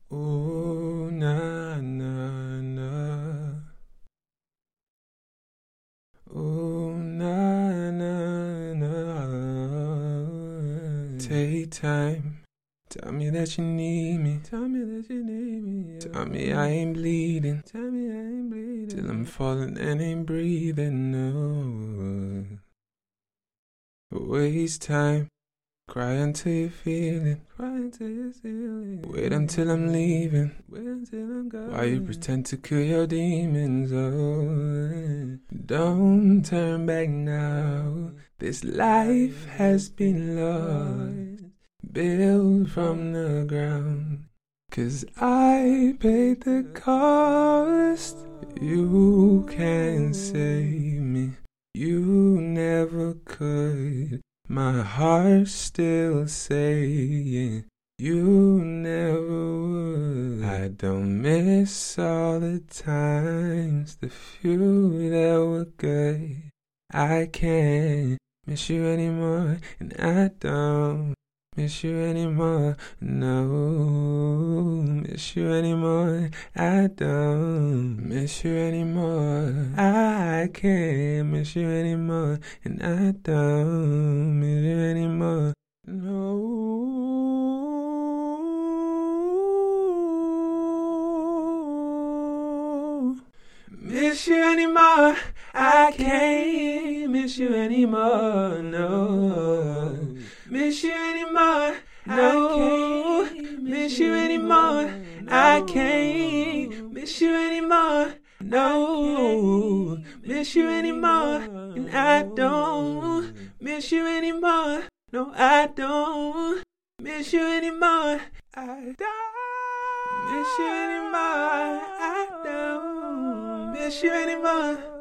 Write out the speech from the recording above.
Ooh, na, na, na. Ooh, na, na, na. Take time. Tell me that you need me. Tell me that you need me. Tell me I ain't bleeding. Tell me I ain't bleeding. Till I'm falling and ain't breathing. No. Waste time. Cry until you're feeling. Cry until you're feeling. Wait until I'm leaving. Wait until I'm gone. Why you pretend to kill your demons? Oh, don't turn back now. This life has been lost, built from the ground. 'Cause I paid the cost. You can't save me. You never could. My heart's still saying you never would. I don't miss all the times, the few that were good. I can't miss you anymore, and I don't miss you anymore. No, miss you anymore. I don't miss you anymore. I can't miss you anymore, and I don't miss you anymore. No. Miss you anymore. I can't miss you anymore. No. Miss you anymore. No. Miss you anymore. I can't miss you anymore. No. Miss you anymore. And I don't miss you anymore. No, I don't miss you anymore. I don't miss you anymore. I don't miss you anymore.